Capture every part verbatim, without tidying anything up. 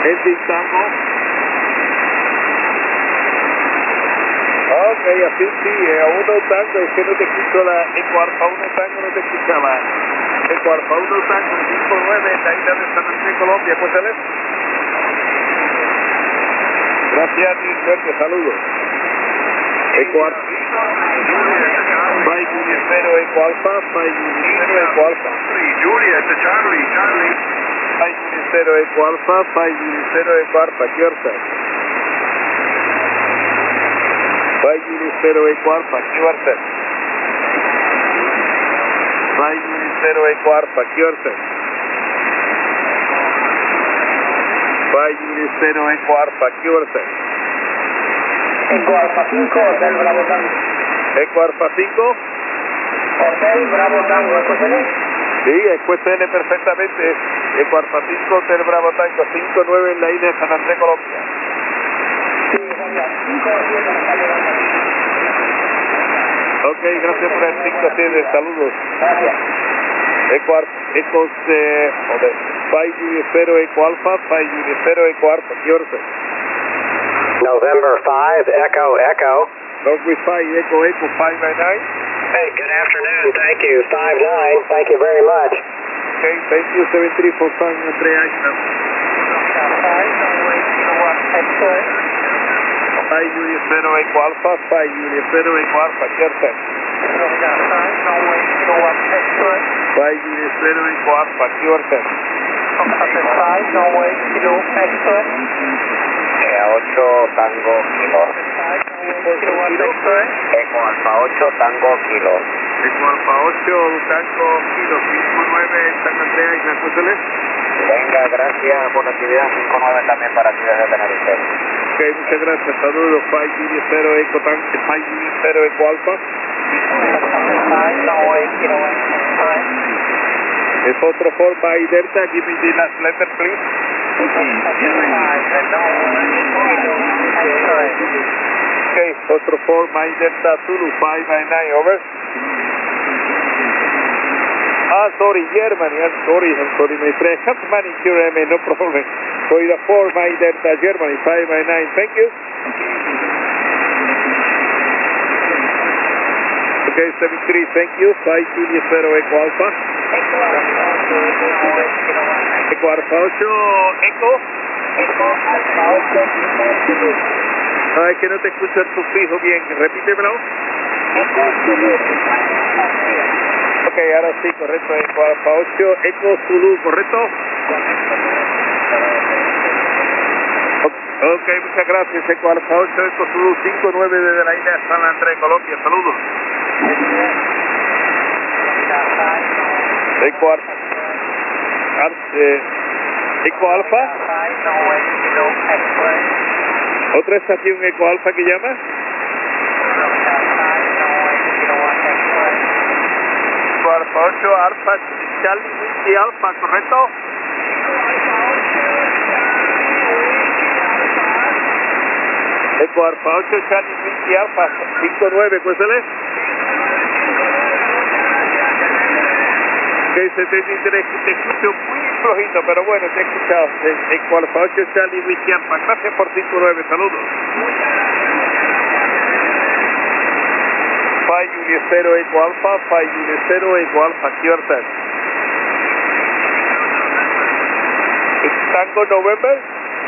Engine Tango. Ok, así sí, eh, a uno Tango, es que no te escucho la Eco Alfa uno Tango, no te escuchaba. Eco Alfa uno Tango, cinco nueve en la isla de San Andrés, Colombia, pues el Gracias, mi suerte, saludos. Eco Alfa. Five Unit Zero Eco Alpha, Five Unit Zero Eco Alpha. Julia, it's a Charlie, Charlie. Five Unit Zero Eco Alpha, Five Unit Zero Eco Alpha, yourself. Five Unit Zero Eco Alpha, yourself. Five Unit Zero Eco Alpha, yourself. Five Unit Zero Eco Alpha, yourself. Eco Alfa cinco, Hotel Bravo Tango. Eco Alfa cinco. Hotel Bravo Tango, ¿esto se lee? Sí, escuchen perfectamente. Eco Alfa cinco, Hotel Bravo Tango, cinco nueve en la isla de San Andrés, Colombia. Sí, gracias. cinco siete en la isla. Ok, gracias por el cinco siete, saludos. Gracias. Eco Alfa, Eco, eh, joder, Five Unit Zero Eco Alpha, Five Unit Zero Eco Alpha, yourself. November five, Echo, Echo. Norway five, Echo, Echo, five nine nine. Hey, good afternoon. Thank you. five nine. Thank you very much. Okay, thank you, seven three for San Andrés Island. Five Unit Zero Echo Alpha, Five Unit Zero Echo Alpha, yourself. Five Unit Zero Echo Alpha, yourself. ocho Tango Kilo. Eco Alfa ocho Tango Kilo. Eco Alfa ocho, Tango Kilo, cinco nueve en San Andrés Island, ¿cuál es? Venga, gracias por la actividad. cinco nueve también para ti desde Tenerife. Ok, muchas gracias, saludos. Five Unit Zero Eco Tango, Five Unit Zero Eco Alpha. Es otro forma y Delta, give me the last letter, please. Okay, otro forma y Delta Zulu, five nine nine, over. Ah, sorry, Germany, I'm sorry, I'm sorry, my friend. I have money here, I mean, no problem. So it's a forma y Delta Germany, five nine nine, thank you. Okay, seven three, thank you, five Juliet Zero Eco Alpha. Eco Alfa ocho, Eco. No, es que no te escucho el sufijo bien, repítemelo. Ok, ahora sí, correcto, Eco Alfa ocho, Eco Zulu, ¿correcto? Ok, muchas gracias, Eco Alfa ocho, Eco Zulu, cinco nueve desde la isla de San Andrés, Colombia, saludos. Eco Alfa. Eh, Eco Alfa. ¿Otra estación Eco Alfa que llama? Eco Alfa ocho, Alfa, Charlie Whiskey Alfa, ¿correcto? Eco Alfa ocho, Charlie Whiskey Alfa, cinco nueve, ¿cuál es? Ok, setenta y tres, te escucho muy flojito, pero bueno, te he escuchado. Eco Alfa ocho, Charlie Whiskey Alfa, gracias por cinco nueve, saludos. Five Unit Zero Eco Alpha, Five Unit Zero Eco Alpha, yourself. Tango November.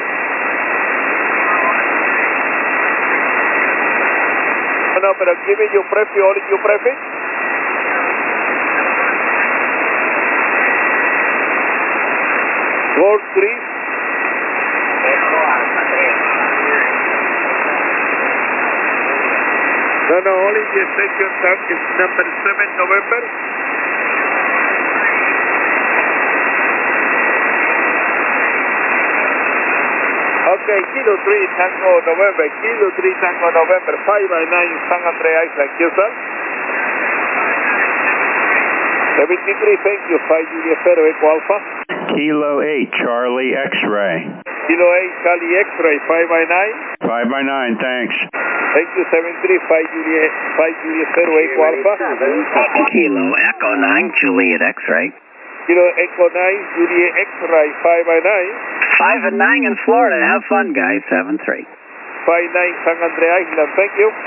No, no, pero give me your prefix, only your prefix. Gold three. No, no, only the station tank is number seven November. Okay, Kilo three Tango November, Kilo three Tango November, five by nine San Andreas Island, yes sir? seventy-three, thank you, five Juliet Zero Eco Alpha. Kilo eight, Charlie X-ray. Kilo eight, Charlie X-ray, five by nine. five by nine, thanks. Thank you, seven three, five Juliet, five Juliet Zero Eco Alpha. Kilo Echo nine, Juliet X-ray. Kilo Echo nine, Juliet X-ray five by nine. five and nine in Florida. Have fun, guys. seven three. five nine San Andreas Island, thank you.